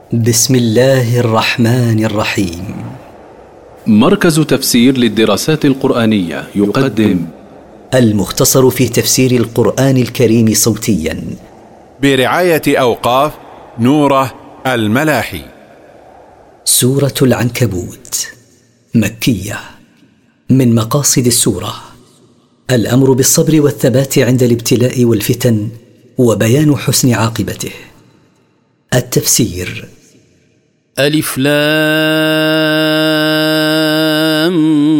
بسم الله الرحمن الرحيم. مركز تفسير للدراسات القرآنية يقدم المختصر في تفسير القرآن الكريم صوتيا برعاية أوقاف نوره الملاحي. سورة العنكبوت مكية. من مقاصد السورة الأمر بالصبر والثبات عند الابتلاء والفتن وبيان حسن عاقبته. التفسير: ألف لام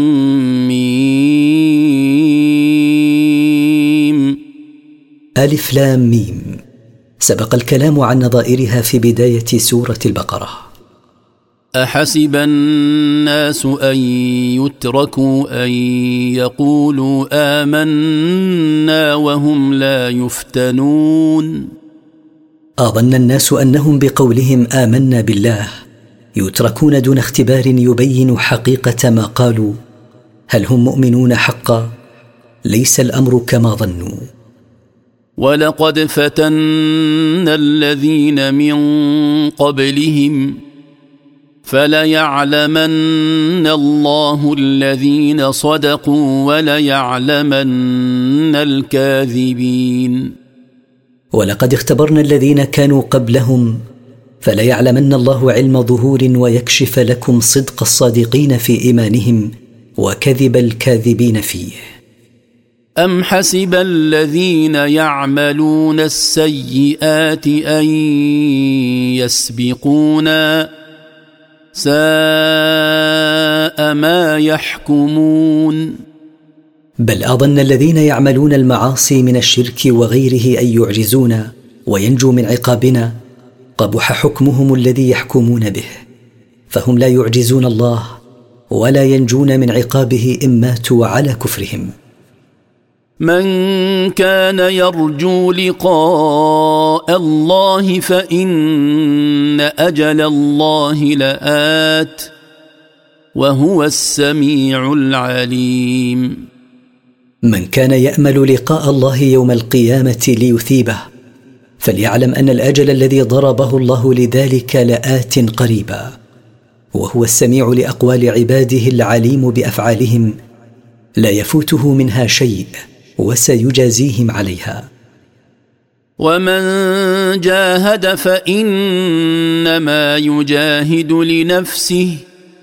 ميم. ألف لام ميم. سبق الكلام عن نظائرها في بداية سورة البقرة. أحسب الناس أن يتركوا أن يقولوا آمنا وهم لا يفتنون. أظن الناس أنهم بقولهم آمنا بالله يتركون دون اختبار يبين حقيقة ما قالوا. هل هم مؤمنون حقا؟ ليس الأمر كما ظنوا. ولقد فتنا الذين من قبلهم فليعلمن الله الذين صدقوا وليعلمن الكاذبين. ولقد اختبرنا الذين كانوا قبلهم فليعلمن الله علم ظهور ويكشف لكم صدق الصادقين في إيمانهم وكذب الكاذبين فيه. أم حسب الذين يعملون السيئات أن يسبقونا ساء ما يحكمون. بل أظن الذين يعملون المعاصي من الشرك وغيره أن يعجزونا وينجوا من عقابنا قبح حكمهم الذي يحكمون به، فهم لا يعجزون الله ولا ينجون من عقابه إن ماتوا على كفرهم. من كان يرجو لقاء الله فإن أجل الله لآت وهو السميع العليم. من كان يأمل لقاء الله يوم القيامة ليثيبه فليعلم أن الأجل الذي ضربه الله لذلك لآت قريبا، وهو السميع لأقوال عباده العليم بأفعالهم لا يفوته منها شيء وسيجازيهم عليها. ومن جاهد فإنما يجاهد لنفسه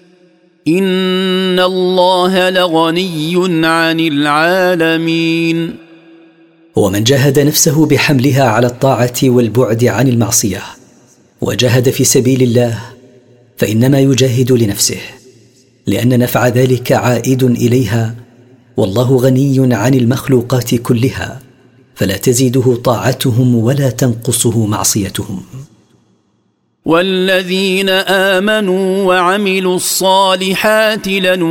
إن الله لغني عن العالمين. ومن جاهد نفسه بحملها على الطاعة والبعد عن المعصية وجاهد في سبيل الله فإنما يجاهد لنفسه، لأن نفع ذلك عائد إليها، والله غني عن المخلوقات كلها فلا تزيده طاعتهم ولا تنقصه معصيتهم. والذين آمنوا وعملوا الصالحات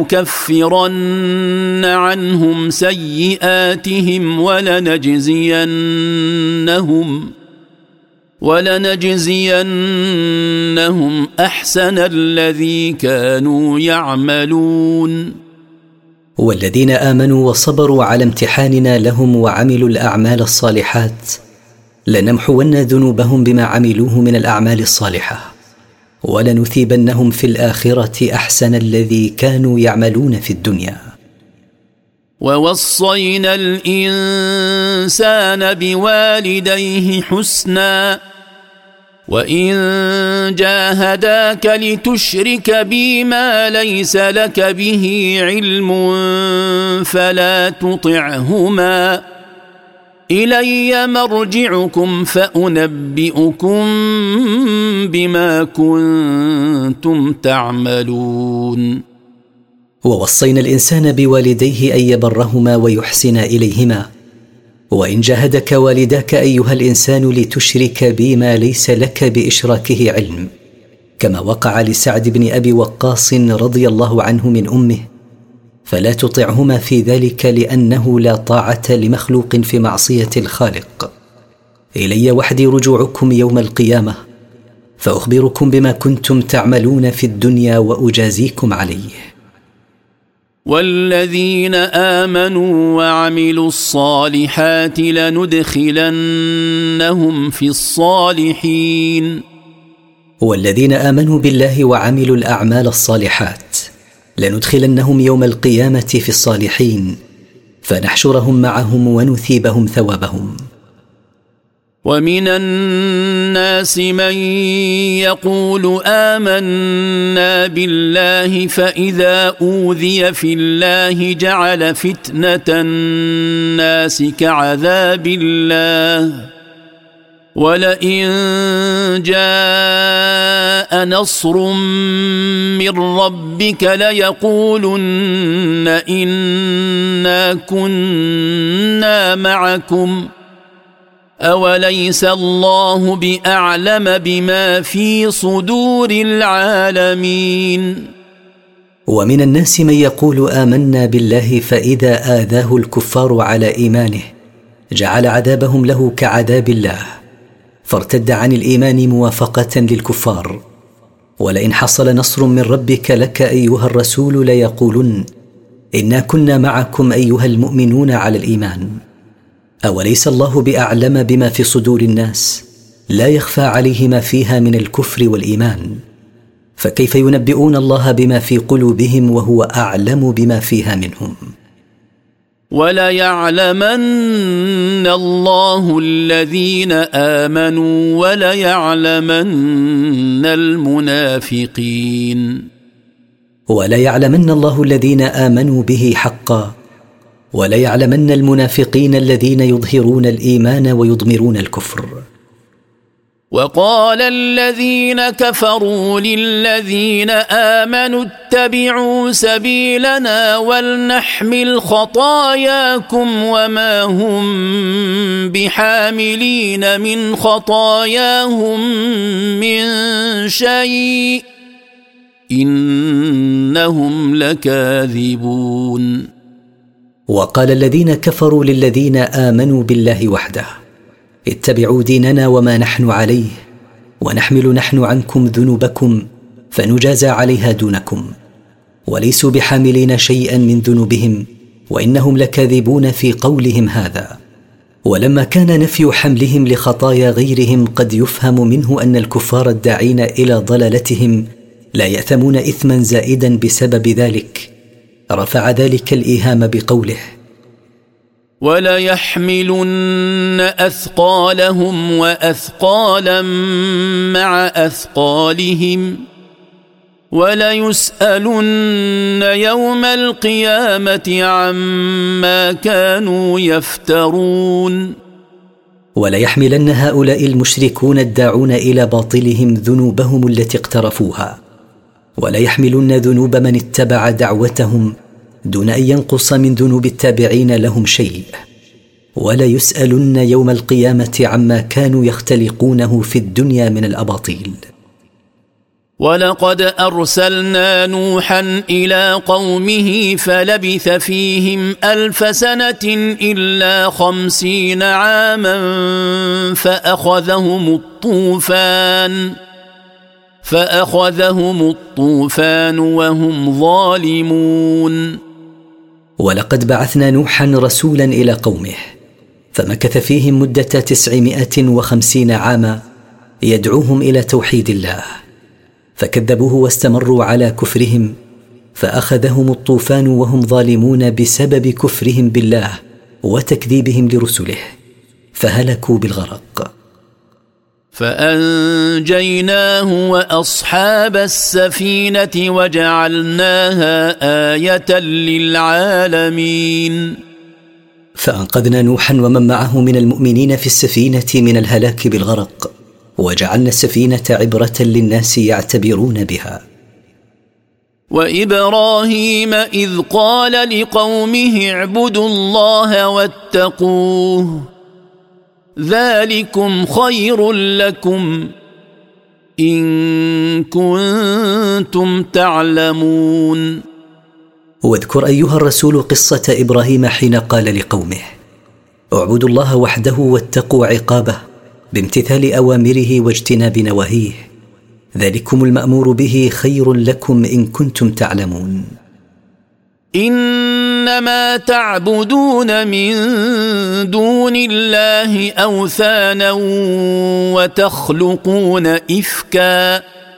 لنكفرن عنهم سيئاتهم ولنجزينهم أحسن الذي كانوا يعملون. والذين آمنوا وصبروا على امتحاننا لهم وعملوا الأعمال الصالحات لنمحون ذنوبهم بما عملوه من الأعمال الصالحة ولنثيبنهم في الآخرة أحسن الذي كانوا يعملون في الدنيا. ووصينا الإنسان بوالديه حسنا وإن جاهداك لتشرك بي ما ليس لك به علم فلا تطعهما إلي مرجعكم فأنبئكم بما كنتم تعملون. ووصينا الإنسان بوالديه أن يبرهما ويحسن إليهما، وإن جاهدك والداك أيها الإنسان لتشرك بي ما ليس لك بإشراكه علم، كما وقع لسعد بن أبي وقاص رضي الله عنه من أمه، فلا تطعهما في ذلك لأنه لا طاعة لمخلوق في معصية الخالق. إلي وحدي رجوعكم يوم القيامة فأخبركم بما كنتم تعملون في الدنيا وأجازيكم عليه. والذين آمنوا وعملوا الصالحات لندخلنهم في الصالحين والذين آمنوا بالله وعملوا الأعمال الصالحات لندخلنهم يوم القيامة في الصالحين فنحشرهم معهم ونثيبهم ثوابهم. ومن الناس من يقول آمنا بالله فإذا أوذي في الله جعل فتنة الناس كعذاب الله ولئن جاء نصر من ربك ليقولن إنا كنا معكم أوليس الله بأعلم بما في صدور العالمين. ومن الناس من يقول آمنا بالله فإذا آذاه الكفار على إيمانه جعل عذابهم له كعذاب الله فارتد عن الإيمان موافقة للكفار. ولئن حصل نصر من ربك لك أيها الرسول ليقولن إنا كنا معكم أيها المؤمنون على الإيمان أوليس الله بأعلم بما في صدور الناس لا يخفى عليه ما فيها من الكفر والإيمان فكيف ينبئون الله بما في قلوبهم وهو أعلم بما فيها منهم. وليعلمن الله الذين آمنوا وليعلمن المنافقين. وليعلمن الله الذين آمنوا به حقا وليعلمن المنافقين الذين يظهرون الإيمان ويضمرون الكفر. وقال الذين كفروا للذين آمنوا اتبعوا سبيلنا ولنحمل خطاياكم وما هم بحاملين من خطاياهم من شيء إنهم لكاذبون. وقال الذين كفروا للذين آمنوا بالله وحده اتبعوا ديننا وما نحن عليه ونحمل نحن عنكم ذنوبكم فنجازى عليها دونكم وليسوا بحاملين شيئا من ذنوبهم وإنهم لكاذبون في قولهم هذا. ولما كان نفي حملهم لخطايا غيرهم قد يفهم منه أن الكفار الداعين إلى ضلالتهم لا يأثمون إثما زائدا بسبب ذلك رفع ذلك الإيهام بقوله وليحملن أثقالهم وأثقالا مع أثقالهم وليسألن يوم القيامة عما كانوا يفترون. وليحملن هؤلاء المشركون الداعون إلى باطلهم ذنوبهم التي اقترفوها وليحملن ذنوب من اتبع دعوتهم دون أن ينقص من ذنوب التابعين لهم شيء وليسألن يوم القيامة عما كانوا يختلقونه في الدنيا من الأباطيل. ولقد أرسلنا نوحا إلى قومه فلبث فيهم 1000 سنة إلا 50 عاما فأخذهم الطوفان وهم ظالمون. ولقد بعثنا نوحا رسولا إلى قومه فمكث فيهم مدة 950 عاما يدعوهم إلى توحيد الله فكذبوه واستمروا على كفرهم فأخذهم الطوفان وهم ظالمون بسبب كفرهم بالله وتكذيبهم لرسله فهلكوا بالغرق. فأنجيناه وأصحاب السفينة وجعلناها آية للعالمين. فأنقذنا نوحا ومن معه من المؤمنين في السفينة من الهلاك بالغرق وجعلنا السفينة عبرة للناس يعتبرون بها. وإبراهيم إذ قال لقومه اعبدوا الله واتقوه ذلكم خير لكم إن كنتم تعلمون. واذكر أيها الرسول قصة إبراهيم حين قال لقومه اعبدوا الله وحده واتقوا عقابه بامتثال أوامره واجتناب نواهيه ذلكم المأمور به خير لكم إن كنتم تعلمون. إن إنما تعبدون من دون الله أوثانا وتخلقون إفكا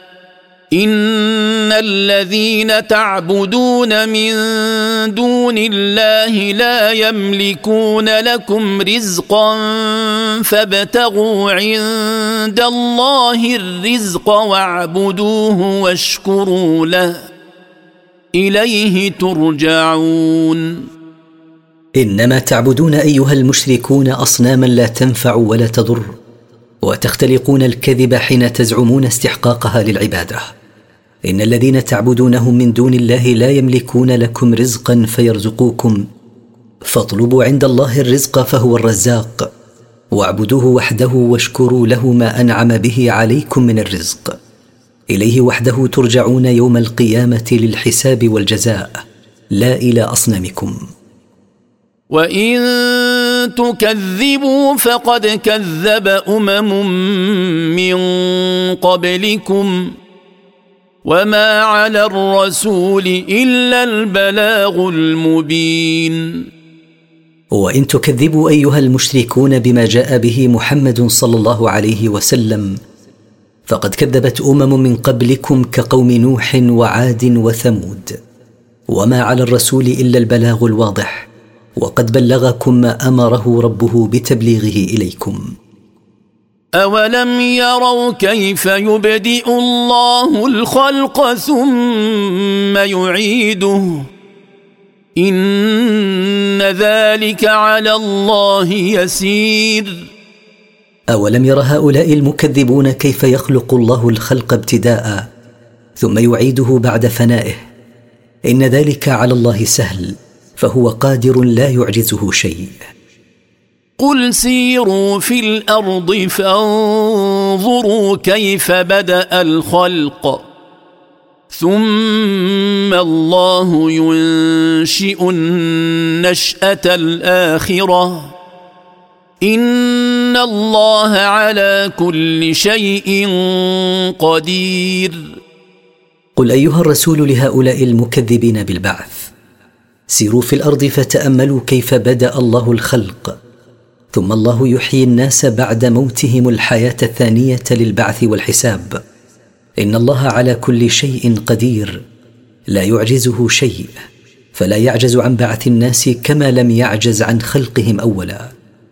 إن الذين تعبدون من دون الله لا يملكون لكم رزقا فابتغوا عند الله الرزق واعبدوه واشكروا له إليه ترجعون. إنما تعبدون أيها المشركون أصناما لا تنفع ولا تضر، وتختلقون الكذب حين تزعمون استحقاقها للعبادة. إن الذين تعبدونهم من دون الله لا يملكون لكم رزقا فيرزقوكم، فاطلبوا عند الله الرزق فهو الرزاق، واعبدوه وحده واشكروا له ما أنعم به عليكم من الرزق. إليه وحده ترجعون يوم القيامة للحساب والجزاء، لا إلى أصنامكم. وإن تكذبوا فقد كذب من قبلكم وما على الرسول إلا البلاغ المبين. وإن تكذبوا أيها المشركون بما جاء به محمد صلى الله عليه وسلم فقد كذبت من قبلكم كقوم نوح وعاد وثمود، وما على الرسول إلا البلاغ الواضح، وقد بلغكم ما أمره ربه بتبليغه إليكم. أولم يروا كيف يبدئ الله الخلق ثم يعيده إن ذلك على الله يسير. أولم ير هؤلاء المكذبون كيف يخلق الله الخلق ابتداء ثم يعيده بعد فنائه؟ إن ذلك على الله سهل، فهو قادر لا يعجزه شيء. قل سيروا في الأرض فانظروا كيف بدأ الخلق ثم الله ينشئ النشأة الآخرة إن الله على كل شيء قدير. قل أيها الرسول لهؤلاء المكذبين بالبعث: سيروا في الأرض فتأملوا كيف بدأ الله الخلق، ثم الله يحيي الناس بعد موتهم الحياة الثانية للبعث والحساب. إن الله على كل شيء قدير، لا يعجزه شيء، فلا يعجز عن بعث الناس كما لم يعجز عن خلقهم أولا.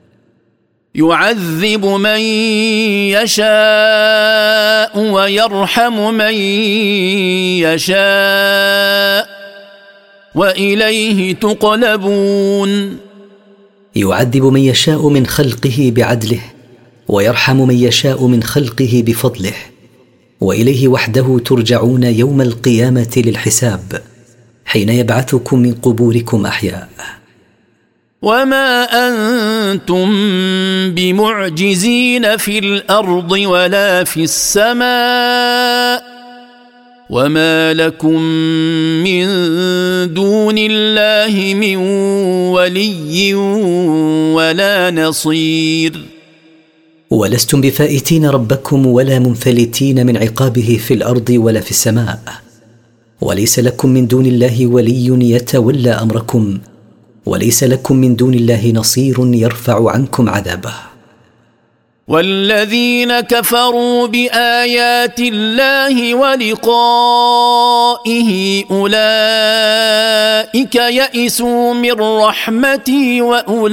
يعذب من يشاء ويرحم من يشاء وإليه تقلبون. يعذب من يشاء من خلقه بعدله، ويرحم من يشاء من خلقه بفضله، وإليه وحده ترجعون يوم القيامة للحساب، حين يبعثكم من قبوركم أحياء. وما أنتم بمعجزين في الأرض ولا في السماء وما لكم من دون الله من ولي ولا نصير. ولستم بفائتين ربكم ولا منفلتين من عقابه في الأرض ولا في السماء، وليس لكم من دون الله ولي يتولى أمركم، وليس لكم من دون الله نصير يرفع عنكم عذابه. والذين كفروا بآيات الله ولقائه أولئك يئسوا من رحمتي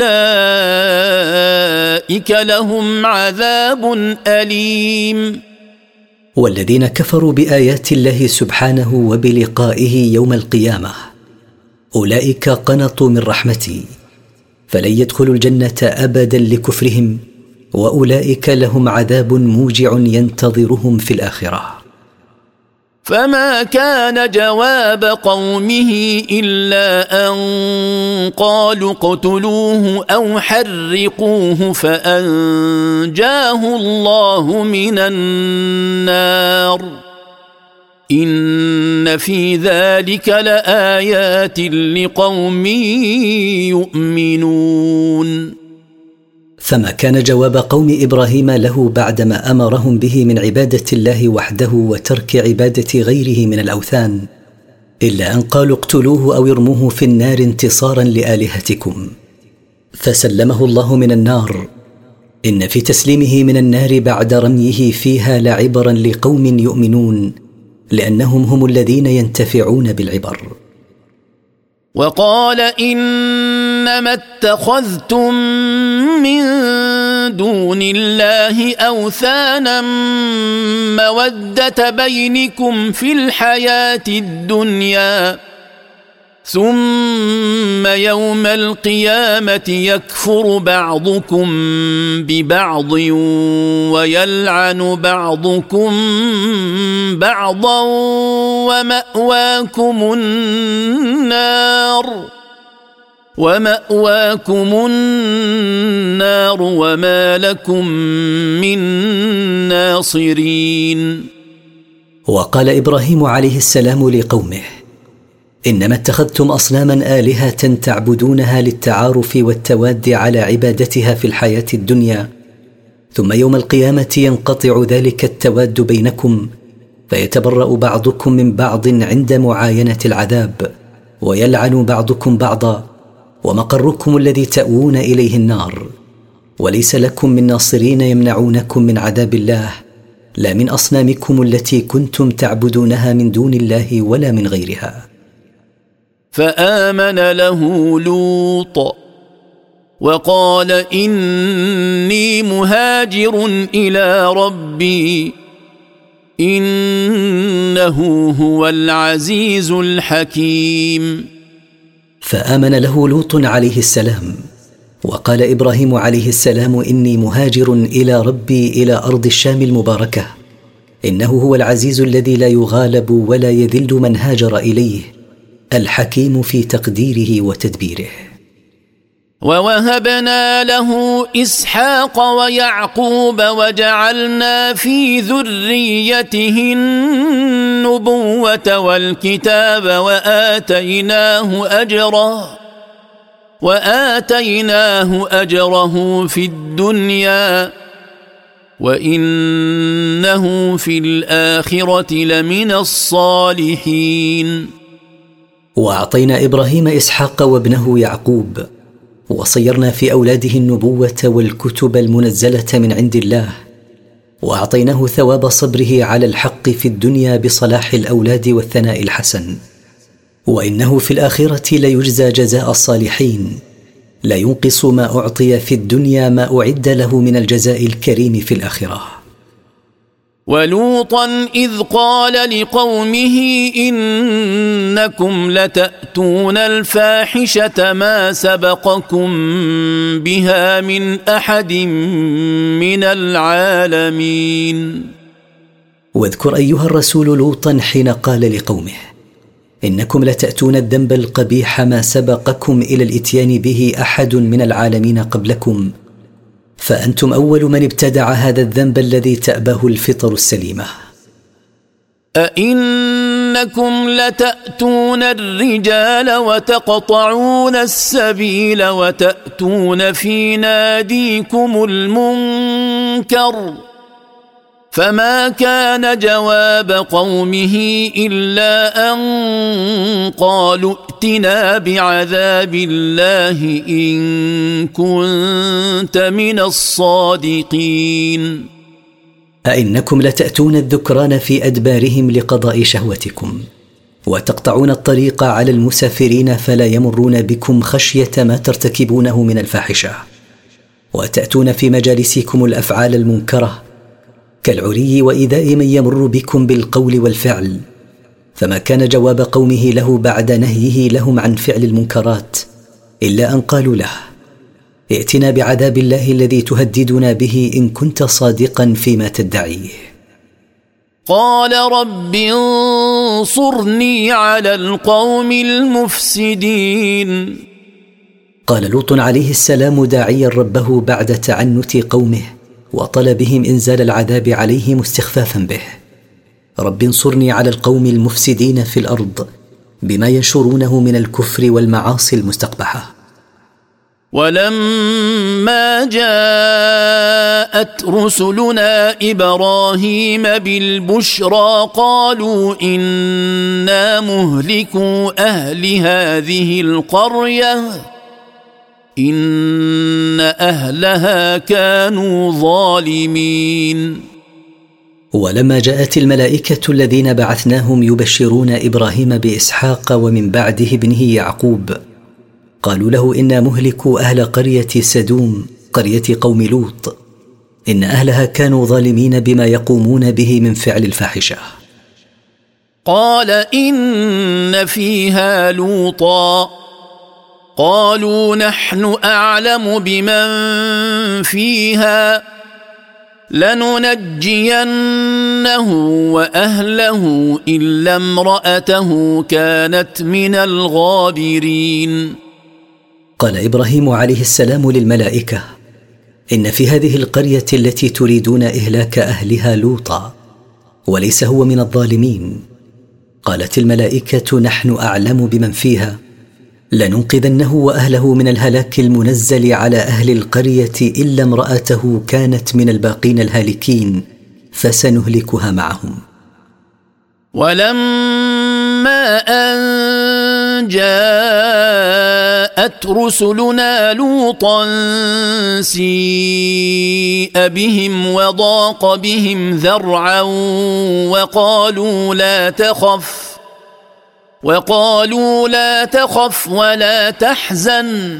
وأولئك لهم عذاب أليم. والذين كفروا بآيات الله سبحانه وبلقائه يوم القيامة أولئك قنطوا من رحمتي، فلن يدخلوا الجنة أبدا لكفرهم، وأولئك لهم عذاب موجع ينتظرهم في الآخرة. فما كان جواب قومه إلا أن قالوا اقتلوه أو حرقوه فأنجاه الله من النار إن في ذلك لآيات لقوم يؤمنون. فما كان جواب قوم إبراهيم له بعدما أمرهم به من عبادة الله وحده وترك عبادة غيره من الأوثان إلا أن قالوا اقتلوه أو ارموه في النار انتصارا لآلهتكم، فسلمه الله من النار. إن في تسليمه من النار بعد رميه فيها لعبرا لقوم يؤمنون، لأنهم هم الذين ينتفعون بالعبر. وقال إنما اتخذتم من دون الله أوثانا مودة بينكم في الحياة الدنيا، ثم يوم القيامة يكفر بعضكم ببعض ويلعن بعضكم بعضا ومأواكم النار وما لكم من ناصرين. وقال إبراهيم عليه السلام لقومه: إنما اتخذتم أصناما آلهة تعبدونها للتعارف والتواد على عبادتها في الحياة الدنيا، ثم يوم القيامة ينقطع ذلك التواد بينكم، فيتبرأ بعضكم من بعض عند معاينة العذاب، ويلعن بعضكم بعضا، ومقركم الذي تأوون إليه النار، وليس لكم من ناصرين يمنعونكم من عذاب الله، لا من أصنامكم التي كنتم تعبدونها من دون الله ولا من غيرها. فآمن له لوط وقال إني مهاجر إلى ربي إنه هو العزيز الحكيم. فآمن له لوط عليه السلام، وقال إبراهيم عليه السلام: إني مهاجر إلى ربي إلى أرض الشام المباركة، إنه هو العزيز الذي لا يغالب ولا يذل من هاجر إليه، الحكيم في تقديره وتدبيره. ووهبنا له إسحاق ويعقوب وجعلنا في ذريته النبوة والكتاب وآتيناه أجره في الدنيا وإنه في الآخرة لمن الصالحين. وأعطينا إبراهيم إسحاق وابنه يعقوب، وصيرنا في أولاده النبوة والكتب المنزلة من عند الله، وأعطيناه ثواب صبره على الحق في الدنيا بصلاح الأولاد والثناء الحسن، وإنه في الآخرة ليجزى جزاء الصالحين، لا ينقص ما أعطي في الدنيا ما أعد له من الجزاء الكريم في الآخرة. ولوطا إذ قال لقومه إنكم لتأتون الفاحشة ما سبقكم بها من أحد من العالمين. واذكر أيها الرسول لوطا حين قال لقومه: إنكم لتأتون الذنب القبيح ما سبقكم إلى الإتيان به أحد من العالمين قبلكم، فأنتم أول من ابتدع هذا الذنب الذي تأباه الفطر السليمة. أئنكم لتأتون الرجال وتقطعون السبيل وتأتون في ناديكم المنكر، فما كان جواب قومه إلا أن قالوا ائتنا بعذاب الله إن كنت من الصادقين. أئنكم لتأتون الذكران في أدبارهم لقضاء شهوتكم، وتقطعون الطريق على المسافرين فلا يمرون بكم خشية ما ترتكبونه من الفاحشة، وتأتون في مجالسكم الأفعال المنكرة كالعري وإيذاء من يمر بكم بالقول والفعل، فما كان جواب قومه له بعد نهيه لهم عن فعل المنكرات إلا أن قالوا له: ائتنا بعذاب الله الذي تهددنا به إن كنت صادقا فيما تدعيه. قال رب انصرني على القوم المفسدين. قال لوط عليه السلام داعيا ربه بعد تعنت قومه وطلبهم إنزال العذاب عليهم استخفافا به: رب انصرني على القوم المفسدين في الأرض بما ينشرونه من الكفر والمعاصي المستقبحة. ولما جاءت رسلنا إبراهيم بالبشرى قالوا إنا مهلكو أهل هذه القرية إن أهلها كانوا ظالمين. ولما جاءت الملائكة الذين بعثناهم يبشرون إبراهيم بإسحاق ومن بعده ابنه يعقوب قالوا له إنا مهلكو أهل قرية سدوم قرية قوم لوط إن أهلها كانوا ظالمين بما يقومون به من فعل الفاحشة. قال إن فيها لوطا قالوا نحن أعلم بمن فيها لننجينه وأهله إلا امرأته كانت من الغابرين. قال إبراهيم عليه السلام للملائكة إن في هذه القرية التي تريدون إهلاك أهلها لوطا وليس هو من الظالمين. قالت الملائكة نحن أعلم بمن فيها لننقذنه وأهله من الهلاك المنزل على أهل القرية إلا امرأته كانت من الباقين الهالكين فسنهلكها معهم. ولما أن جاءت رسلنا لوطا سيء بهم وضاق بهم ذرعا وقالوا لا تخف ولا تحزن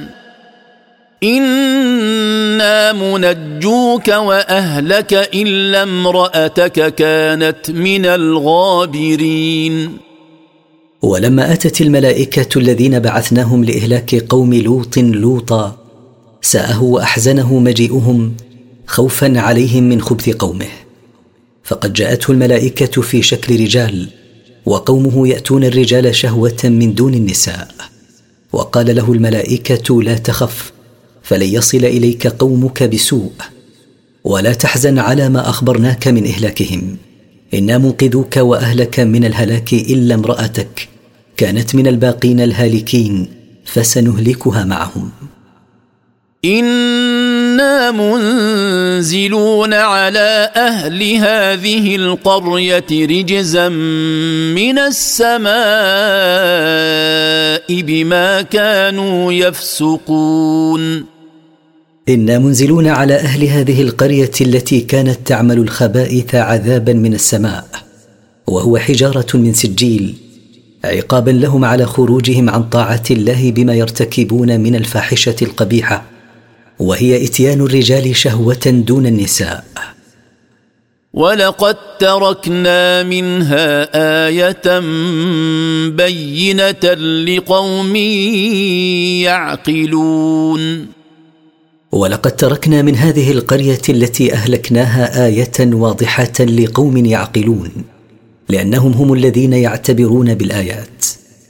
إنا منجوك وأهلك إلا امرأتك كانت من الغابرين. ولما أتت الملائكة الذين بعثناهم لإهلاك قوم لوط لوطا ساءه وأحزنه مجيئهم خوفا عليهم من خبث قومه، فقد جاءته الملائكة في شكل رجال وقومه يأتون الرجال شهوة من دون النساء. وقال له الملائكة لا تخف فلن يصل إليك قومك بسوء ولا تحزن على ما أخبرناك من إهلاكهم إنا منقذوك وأهلك من الهلاك إلا امرأتك كانت من الباقين الهالكين فسنهلكها معهم. إنا منزلون على أهل هذه القرية رجزا من السماء بما كانوا يفسقون. إنا منزلون على أهل هذه القرية التي كانت تعمل الخبائث عذابا من السماء وهو حجارة من سجيل عقابا لهم على خروجهم عن طاعة الله بما يرتكبون من الفاحشة القبيحة وهي إتيان الرجال شهوة دون النساء. ولقد تركنا منها آية بينة لقوم يعقلون. ولقد تركنا من هذه القرية التي أهلكناها آية واضحة لقوم يعقلون لأنهم هم الذين يعتبرون بالآيات.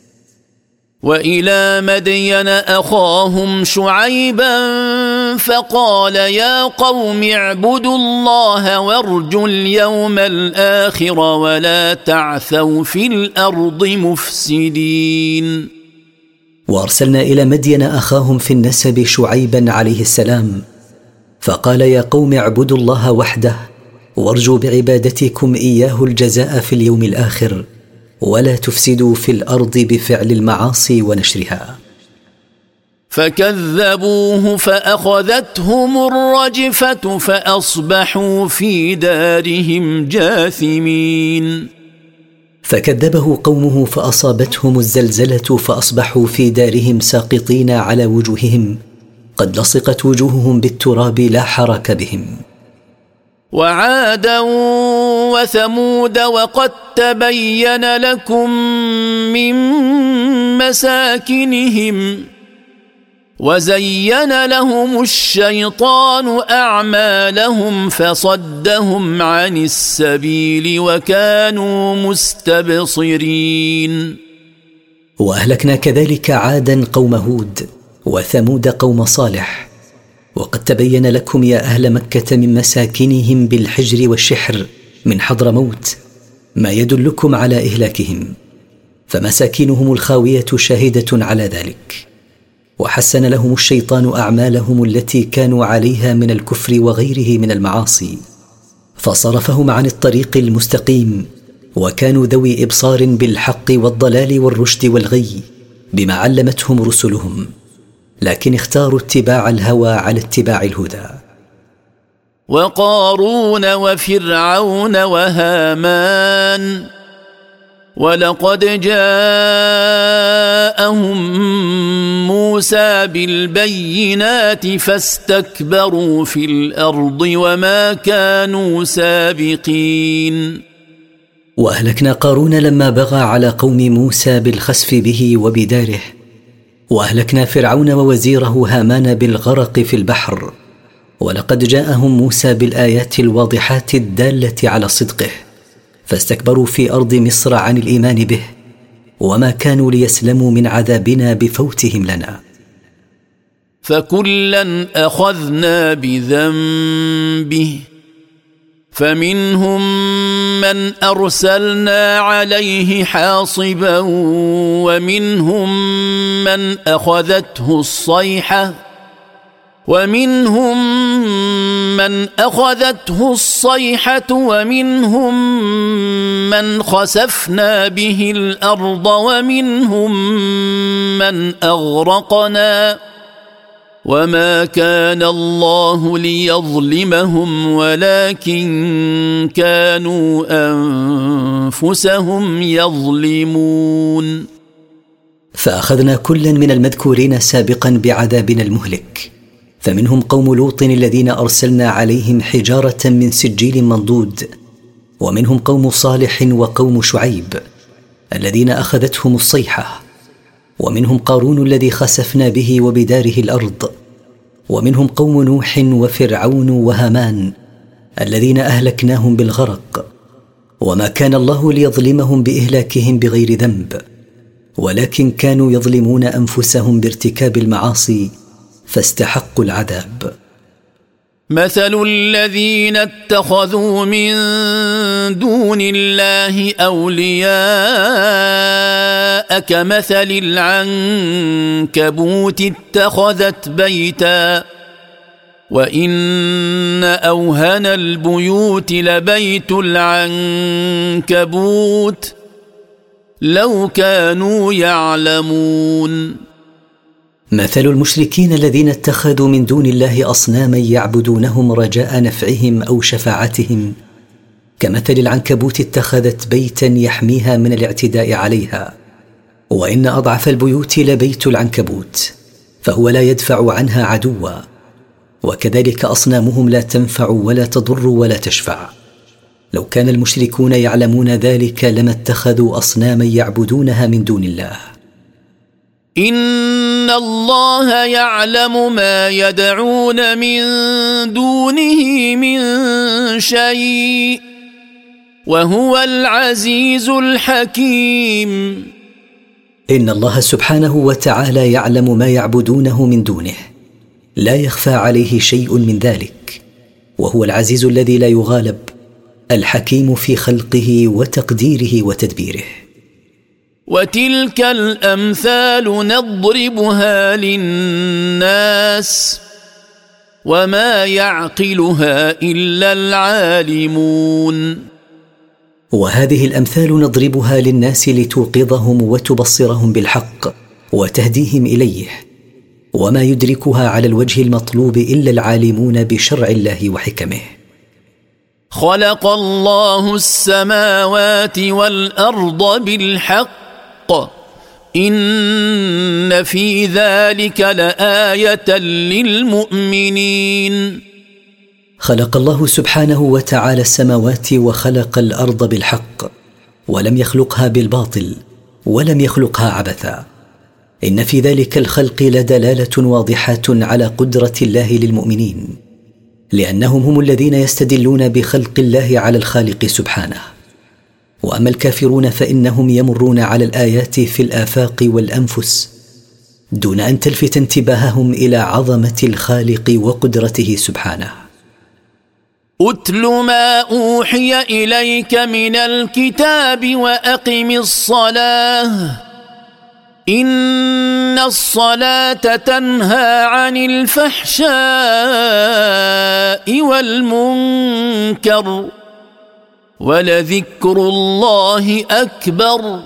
وإلى مدين أخاهم شعيبا فقال يا قوم اعبدوا الله وارجوا اليوم الآخر ولا تعثوا في الأرض مفسدين. وأرسلنا إلى مدين أخاهم في النسب شعيبا عليه السلام فقال يا قوم اعبدوا الله وحده وارجوا بعبادتكم إياه الجزاء في اليوم الآخر ولا تفسدوا في الأرض بفعل المعاصي ونشرها. فكذبوه فأخذتهم الرجفة فأصبحوا في دارهم جاثمين. فكذبه قومه فأصابتهم الزلزلة فأصبحوا في دارهم ساقطين على وجوههم قد لصقت وجوههم بالتراب لا حرك بهم. وعادا وثمود وقد تبين لكم من مساكنهم وزين لهم الشيطان أعمالهم فصدهم عن السبيل وكانوا مستبصرين. وأهلكنا كذلك عادا قوم هود وثمود قوم صالح وقد تبين لكم يا أهل مكة من مساكنهم بالحجر والشحر من حضرموت ما يدلكم على إهلاكهم فمساكنهم الخاوية شاهدة على ذلك. وحسن لهم الشيطان اعمالهم التي كانوا عليها من الكفر وغيره من المعاصي، فصرفهم عن الطريق المستقيم، وكانوا ذوي ابصار بالحق والضلال والرشد والغي بما علمتهم رسلهم، لكن اختاروا اتباع الهوى على اتباع الهدى. وقارون وفرعون وهامان ولقد جاءهم موسى بالبينات فاستكبروا في الأرض وما كانوا سابقين. وأهلكنا قارون لما بغى على قوم موسى بالخسف به وبداره، وأهلكنا فرعون ووزيره هامان بالغرق في البحر، ولقد جاءهم موسى بالآيات الواضحات الدالة على صدقه، فاستكبروا في أرض مصر عن الإيمان به، وما كانوا ليسلموا من عذابنا بفوتهم لنا. فكلا أخذنا بذنبه، فمنهم من أرسلنا عليه حاصبا، ومنهم من أخذته الصيحة، ومنهم من خسفنا به الأرض، ومنهم من أغرقنا، وما كان الله ليظلمهم ولكن كانوا أنفسهم يظلمون. فأخذنا كلا من المذكورين سابقا بعذابنا المهلك، فمنهم قوم لوط الذين أرسلنا عليهم حجارة من سجيل منضود، ومنهم قوم صالح وقوم شعيب الذين أخذتهم الصيحة، ومنهم قارون الذي خسفنا به وبداره الأرض، ومنهم قوم نوح وفرعون وهامان الذين أهلكناهم بالغرق، وما كان الله ليظلمهم بإهلاكهم بغير ذنب، ولكن كانوا يظلمون أنفسهم بارتكاب المعاصي فاستحقوا العذاب. مثل الذين اتخذوا من دون الله أولياء كمثل العنكبوت اتخذت بيتا، وإن أوهن البيوت لبيت العنكبوت لو كانوا يعلمون. مثل المشركين الذين اتخذوا من دون الله أصناما يعبدونهم رجاء نفعهم أو شفاعتهم كمثل العنكبوت اتخذت بيتا يحميها من الاعتداء عليها، وإن أضعف البيوت لبيت العنكبوت، فهو لا يدفع عنها عدوا، وكذلك أصنامهم لا تنفع ولا تضر ولا تشفع. لو كان المشركون يعلمون ذلك لما اتخذوا أصناما يعبدونها من دون الله. إن الله يعلم ما يدعون من دونه من شيء وهو العزيز الحكيم. إن الله سبحانه وتعالى يعلم ما يعبدونه من دونه، لا يخفى عليه شيء من ذلك، وهو العزيز الذي لا يغالب، الحكيم في خلقه وتقديره وتدبيره. وتلك الأمثال نضربها للناس وما يعقلها إلا العالمون. وهذه الأمثال نضربها للناس لتوقظهم وتبصرهم بالحق وتهديهم إليه، وما يدركها على الوجه المطلوب إلا العالمون بشرع الله وحكمه. خلق الله السماوات والأرض بالحق إن في ذلك لآية للمؤمنين. خلق الله سبحانه وتعالى السماوات وخلق الأرض بالحق، ولم يخلقها بالباطل ولم يخلقها عبثا. إن في ذلك الخلق لدلالة واضحة على قدرة الله للمؤمنين، لأنهم هم الذين يستدلون بخلق الله على الخالق سبحانه. وأما الكافرون فإنهم يمرون على الآيات في الآفاق والأنفس دون أن تلفت انتباههم إلى عظمة الخالق وقدرته سبحانه. أتل ما أوحي إليك من الكتاب وأقم الصلاة إن الصلاة تنهى عن الفحشاء والمنكر ولذكر الله أكبر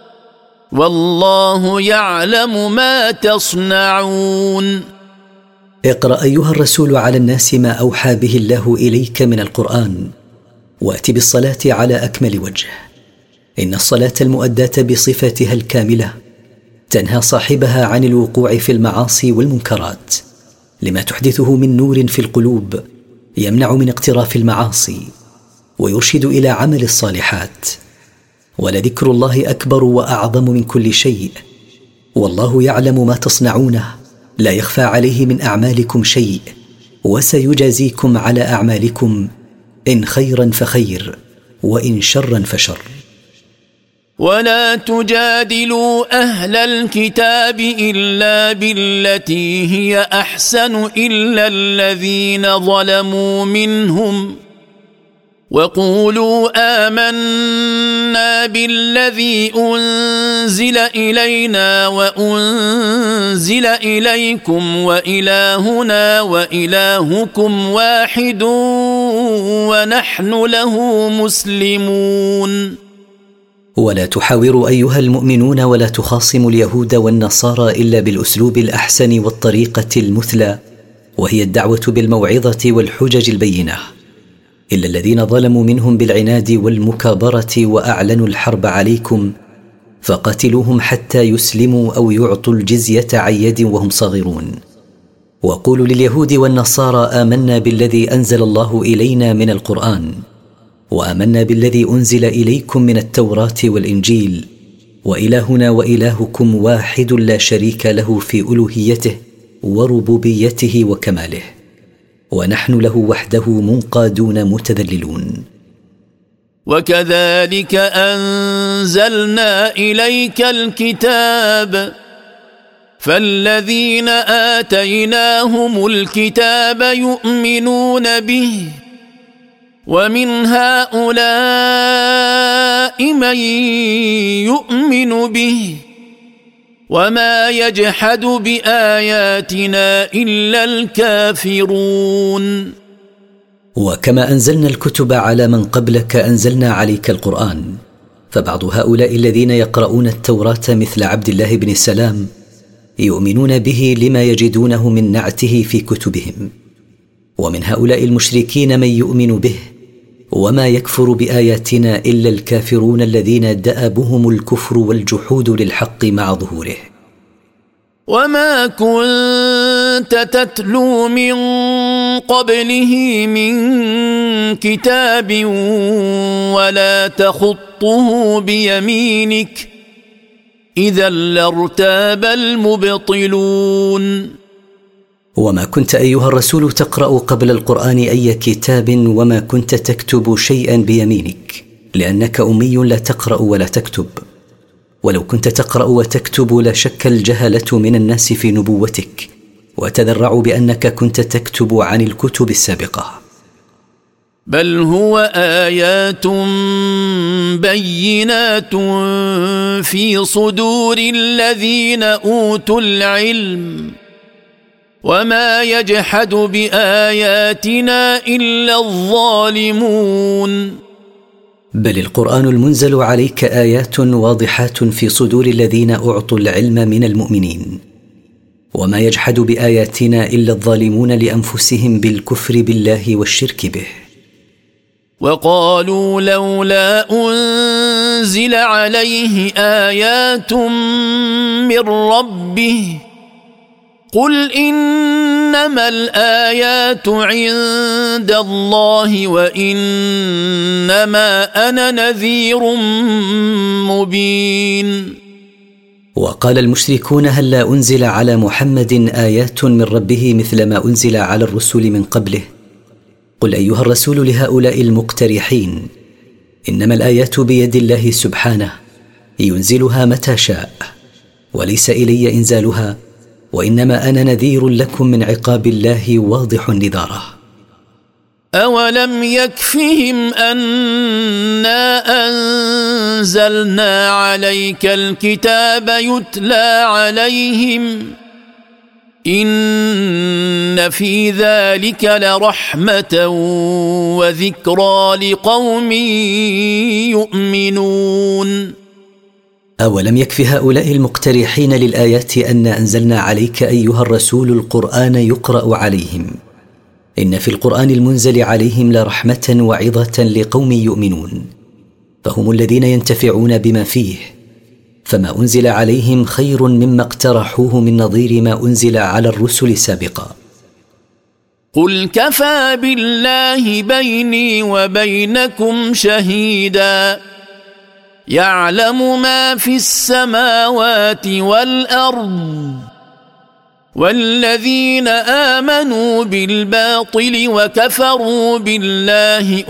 والله يعلم ما تصنعون. اقرأ أيها الرسول على الناس ما أوحى به الله إليك من القرآن، وأت بالصلاة على أكمل وجه. إن الصلاة المؤداة بصفتها الكاملة تنهى صاحبها عن الوقوع في المعاصي والمنكرات، لما تحدثه من نور في القلوب يمنع من اقتراف المعاصي ويرشد إلى عمل الصالحات. ولذكر الله أكبر وأعظم من كل شيء، والله يعلم ما تصنعونه، لا يخفى عليه من أعمالكم شيء، وسيجازيكم على أعمالكم إن خيرا فخير وإن شرا فشر. ولا تجادلوا أهل الكتاب إلا بالتي هي أحسن إلا الذين ظلموا منهم، وقولوا آمنا بالذي أنزل إلينا وأنزل إليكم وإلهنا وإلهكم واحد ونحن له مسلمون. ولا تحاوروا أيها المؤمنون ولا تخاصموا اليهود والنصارى إلا بالأسلوب الأحسن والطريقة المثلى، وهي الدعوة بالموعظة والحجج البينة، إلا الذين ظلموا منهم بالعناد والمكابرة وأعلنوا الحرب عليكم، فقاتلوهم حتى يسلموا أو يعطوا الجزية عن يد وهم صاغرون. وقولوا لليهود والنصارى آمنا بالذي أنزل الله إلينا من القرآن، وآمنا بالذي أنزل إليكم من التوراة والإنجيل، وإلهنا وإلهكم واحد لا شريك له في ألوهيته وربوبيته وكماله، ونحن له وحده منقادون متذللون. وكذلك أنزلنا إليك الكتاب فالذين آتيناهم الكتاب يؤمنون به ومن هؤلاء من يؤمن به وما يجحد بآياتنا إلا الكافرون. وكما أنزلنا الكتب على من قبلك أنزلنا عليك القرآن، فبعض هؤلاء الذين يقرؤون التوراة مثل عبد الله بن سلام يؤمنون به لما يجدونه من نعته في كتبهم، ومن هؤلاء المشركين من يؤمن به وما يكفر بآياتنا إلا الكافرون الذين دأبهم الكفر والجحود للحق مع ظهوره. وما كنت تتلو من قبله من كتاب ولا تخطه بيمينك إذا لارتاب المبطلون. وما كنت أيها الرسول تقرأ قبل القرآن أي كتاب، وما كنت تكتب شيئا بيمينك، لأنك أمي لا تقرأ ولا تكتب. ولو كنت تقرأ وتكتب لشك الجهلة من الناس في نبوتك، وتذرعوا بأنك كنت تكتب عن الكتب السابقة. بل هو آيات بينات في صدور الذين أوتوا العلم وما يجحد بآياتنا إلا الظالمون. بل القرآن المنزل عليك آيات واضحات في صدور الذين أعطوا العلم من المؤمنين، وما يجحد بآياتنا إلا الظالمون لأنفسهم بالكفر بالله والشرك به. وقالوا لولا أنزل عليه آيات من ربه قل إنما الآيات عند الله وإنما أنا نذير مبين. وقال المشركون هل لا أنزل على محمد آيات من ربه مثل ما أنزل على الرسل من قبله؟ قل أيها الرسول لهؤلاء المقترحين إنما الآيات بيد الله سبحانه ينزلها متى شاء، وليس إلي إنزالها، وإنما أنا نذير لكم من عقاب الله واضح نذاره. أولم يكفهم أنا أنزلنا عليك الكتاب يتلى عليهم إن في ذلك لرحمة وذكرى لقوم يؤمنون. أولم يكف هؤلاء المقترحين للآيات أن أنزلنا عليك أيها الرسول القرآن يقرأ عليهم؟ إن في القرآن المنزل عليهم لرحمة وعظة لقوم يؤمنون، فهم الذين ينتفعون بما فيه، فما أنزل عليهم خير مما اقترحوه من نظير ما أنزل على الرسل سابقا. قل كفى بالله بيني وبينكم شهيدا يعلم ما في السماوات والأرض والذين آمنوا بالباطل وكفروا بالله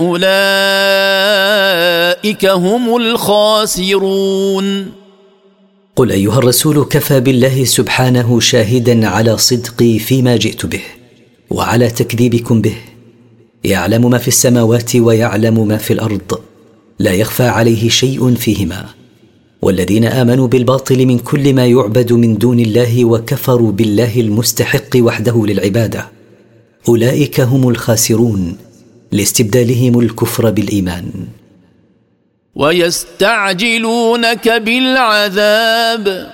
أولئك هم الخاسرون. قل أيها الرسول كفى بالله سبحانه شاهدا على صدقي فيما جئت به وعلى تكذيبكم به، يعلم ما في السماوات ويعلم ما في الأرض، لا يخفى عليه شيء فيهما. والذين آمنوا بالباطل من كل ما يعبد من دون الله وكفروا بالله المستحق وحده للعبادة، أولئك هم الخاسرون لاستبدالهم الكفر بالإيمان. ويستعجلونك بالعذاب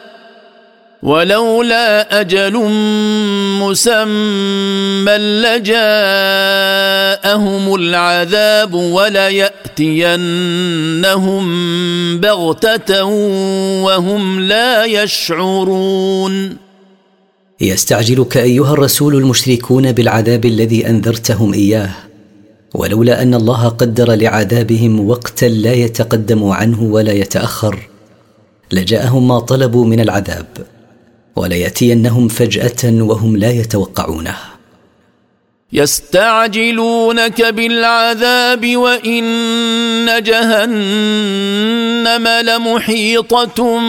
ولولا أجل مسمى لجاءهم العذاب وليأتينهم بغتة وهم لا يشعرون. يستعجلك أيها الرسول المشركون بالعذاب الذي أنذرتهم إياه، ولولا أن الله قدر لعذابهم وقتا لا يتقدم عنه ولا يتأخر لجاءهم ما طلبوا من العذاب، وليأتينهم فجأة وهم لا يتوقعونه. يستعجلونك بالعذاب وإن جهنم لمحيطة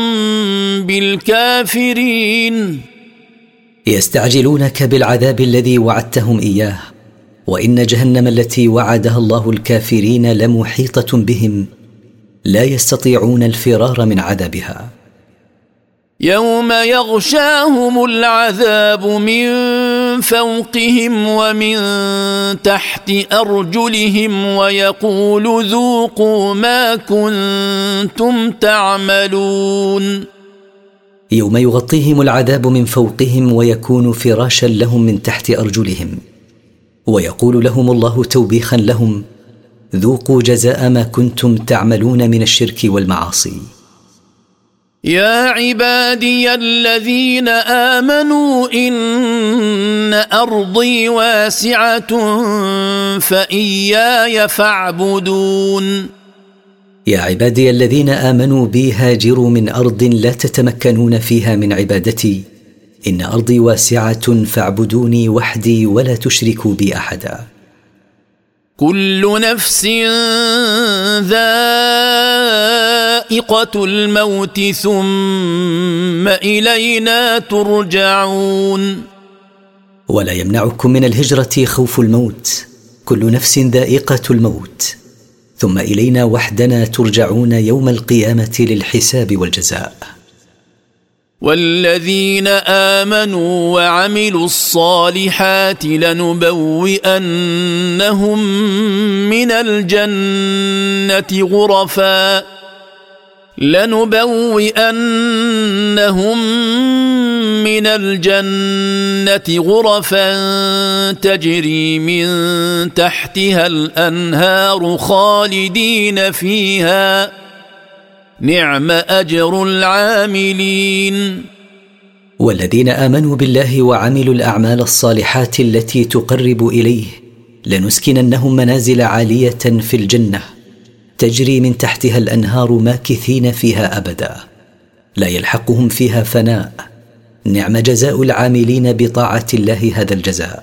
بالكافرين. يستعجلونك بالعذاب الذي وعدتهم إياه، وإن جهنم التي وعدها الله الكافرين لمحيطة بهم، لا يستطيعون الفرار من عذابها. يوم يغشاهم العذاب من فوقهم ومن تحت أرجلهم ويقول ذوقوا ما كنتم تعملون. يوم يغطيهم العذاب من فوقهم ويكون فراشا لهم من تحت أرجلهم، ويقول لهم الله توبيخا لهم ذوقوا جزاء ما كنتم تعملون من الشرك والمعاصي. يا عبادي الذين آمنوا إن أرضي واسعة فإياي فاعبدون. يا عبادي الذين آمنوا بي هاجروا من أرض لا تتمكنون فيها من عبادتي، إن أرضي واسعة فاعبدوني وحدي ولا تشركوا بي أحدا. كل نفس ذائقة الموت ثم إلينا ترجعون. ولا يمنعكم من الهجرة خوف الموت، كل نفس ذائقة الموت، ثم إلينا وحدنا ترجعون يوم القيامة للحساب والجزاء. والذين آمنوا وعملوا الصالحات لنبوئنهم من الجنة غرفا تجري من تحتها الأنهار خالدين فيها نعم أجر العاملين. والذين آمنوا بالله وعملوا الأعمال الصالحات التي تقرب إليه لنسكننهم منازل عالية في الجنة تجري من تحتها الأنهار ماكثين فيها أبدا، لا يلحقهم فيها فناء، نعم جزاء العاملين بطاعة الله هذا الجزاء.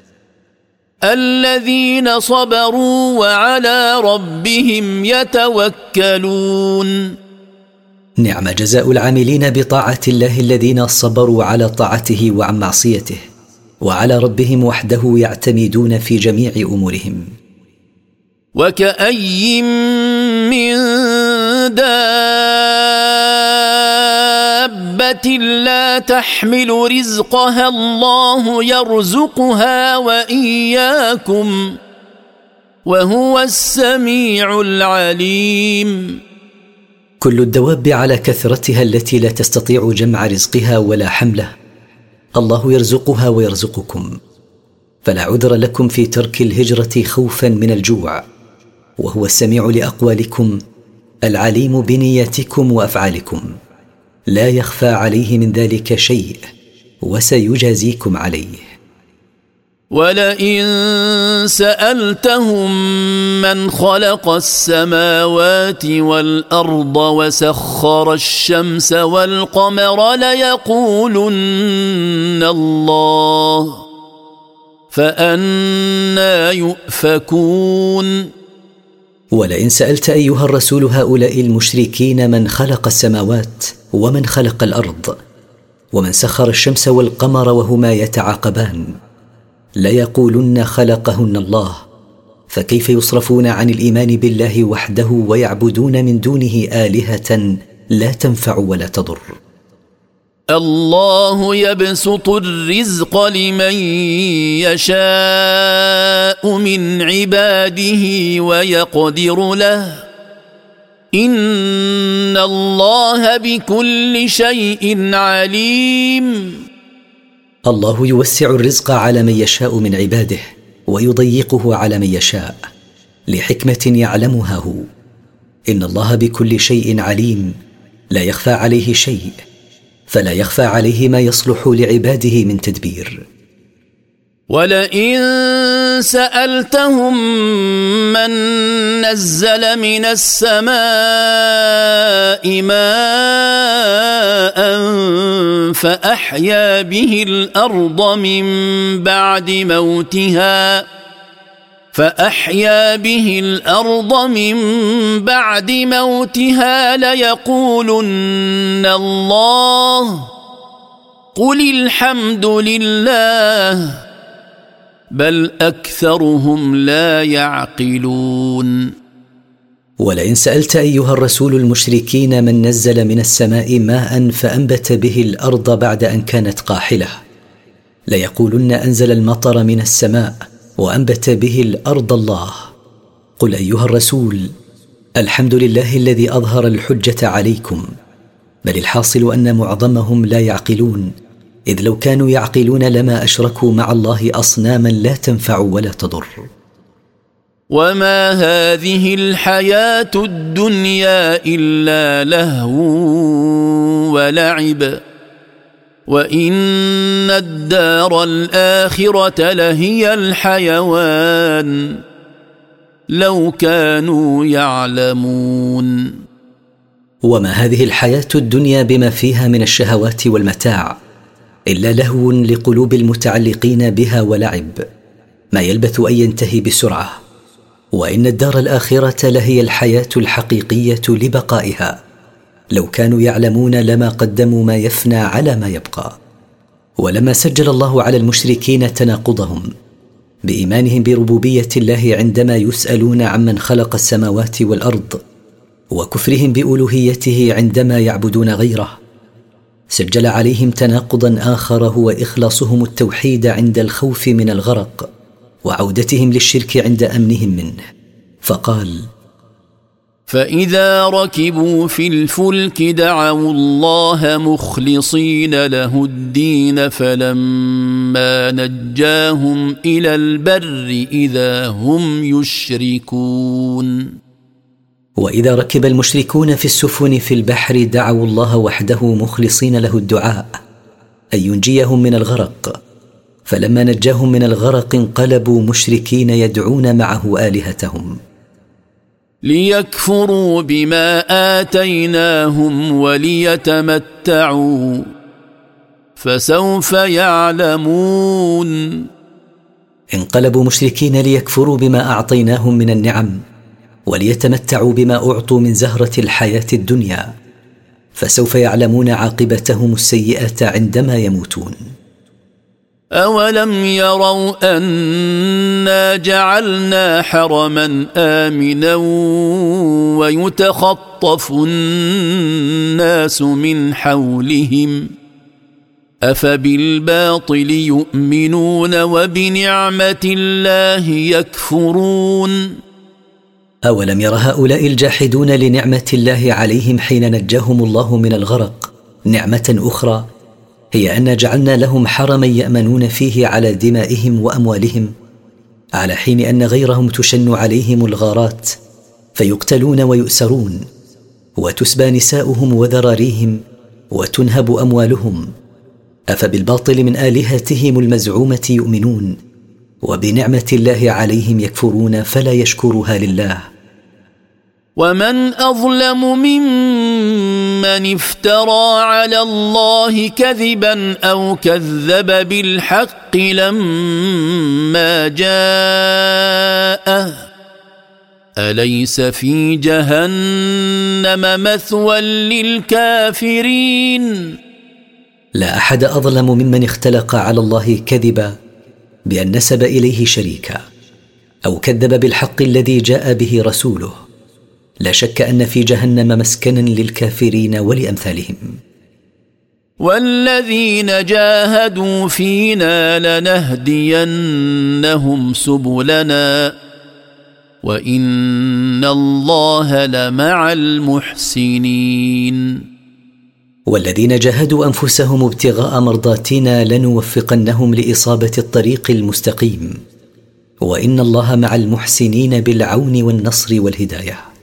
الذين صبروا وعلى ربهم يتوكلون. نعم جزاء العاملين بطاعة الله الذين صبروا على طاعته وعن معصيته، وعلى ربهم وحده يعتمدون في جميع أمورهم. وكأي من دابة لا تحمل رزقها الله يرزقها وإياكم وهو السميع العليم. كل الدواب على كثرتها التي لا تستطيع جمع رزقها ولا حمله الله يرزقها ويرزقكم، فلا عذر لكم في ترك الهجرة خوفا من الجوع، وهو السميع لأقوالكم العليم بنياتكم وأفعالكم، لا يخفى عليه من ذلك شيء وسيجازيكم عليه. ولئن سألتهم من خلق السماوات والأرض وسخر الشمس والقمر ليقولن الله فأنى يؤفكون. ولئن سألت أيها الرسول هؤلاء المشركين من خلق السماوات ومن خلق الأرض ومن سخر الشمس والقمر وهما يتعاقبان ليقولن خلقهن الله، فكيف يصرفون عن الإيمان بالله وحده ويعبدون من دونه آلهة لا تنفع ولا تضر؟ الله يبسط الرزق لمن يشاء من عباده ويقدر له إن الله بكل شيء عليم. الله يوسع الرزق على من يشاء من عباده ويضيقه على من يشاء لحكمة يعلمها هو، إن الله بكل شيء عليم، لا يخفى عليه شيء، فلا يخفى عليه ما يصلح لعباده من تدبير. ولئن سألتهم من نزل من السماء ماء فأحيا به الأرض من بعد موتها ليقولن الله قل الحمد لله بل أكثرهم لا يعقلون. ولئن سألت أيها الرسول المشركين من نزل من السماء ماء فأنبت به الأرض بعد أن كانت قاحلة ليقولن أنزل المطر من السماء وأنبت به الأرض الله. قل أيها الرسول الحمد لله الذي أظهر الحجة عليكم، بل الحاصل أن معظمهم لا يعقلون، إذ لو كانوا يعقلون لما أشركوا مع الله أصناما لا تنفع ولا تضر. وما هذه الحياة الدنيا إلا لهو ولعب وإن الدار الآخرة لهي الحيوان لو كانوا يعلمون. وما هذه الحياة الدنيا بما فيها من الشهوات والمتاع إلا لهو لقلوب المتعلقين بها ولعب، ما يلبث أن ينتهي بسرعة، وإن الدار الآخرة لهي الحياة الحقيقية لبقائها، لو كانوا يعلمون لما قدموا ما يفنى على ما يبقى. ولما سجل الله على المشركين تناقضهم بإيمانهم بربوبية الله عندما يسألون عمن خلق السماوات والأرض وكفرهم بألوهيته عندما يعبدون غيره، سجل عليهم تناقضا آخر هو إخلاصهم التوحيد عند الخوف من الغرق وعودتهم للشرك عند أمنهم منه، فقال: فإذا ركبوا في الفلك دعوا الله مخلصين له الدين فلما نجاهم إلى البر إذا هم يشركون. وإذا ركب المشركون في السفن في البحر دعوا الله وحده مخلصين له الدعاء أن ينجيهم من الغرق، فلما نجاهم من الغرق انقلبوا مشركين يدعون معه آلهتهم ليكفروا بما آتيناهم وليتمتعوا فسوف يعلمون. انقلبوا مشركين ليكفروا بما أعطيناهم من النعم وليتمتعوا بما أعطوا من زهرة الحياة الدنيا، فسوف يعلمون عاقبتهم السيئة عندما يموتون. أولم يروا أنا جعلنا حرما آمنا ويتخطف الناس من حولهم أفبالباطل يؤمنون وبنعمة الله يكفرون أولم ير هؤلاء الجاحدون لنعمة الله عليهم حين نجاهم الله من الغرق نعمة أخرى هي أن جعلنا لهم حرما يأمنون فيه على دمائهم وأموالهم، على حين أن غيرهم تشن عليهم الغارات فيقتلون ويؤسرون وتسبى نساؤهم وذراريهم وتنهب أموالهم. أفبالباطل من آلهتهم المزعومة يؤمنون وبنعمة الله عليهم يكفرون فلا يشكرها لله. ومن أظلم ممن افترى على الله كذبا أو كذب بالحق لما جاءه أليس في جهنم مثوى للكافرين؟ لا أحد أظلم ممن اختلق على الله كذبا بأن نسب إليه شريكا أو كذب بالحق الذي جاء به رسوله. لا شك أن في جهنم مسكنا للكافرين ولأمثالهم. والذين جاهدوا فينا لنهدينهم سبلنا وإن الله لمع المحسنين. والذين جاهدوا أنفسهم ابتغاء مرضاتنا لنوفقنهم لإصابة الطريق المستقيم وإن الله مع المحسنين بالعون والنصر والهداية.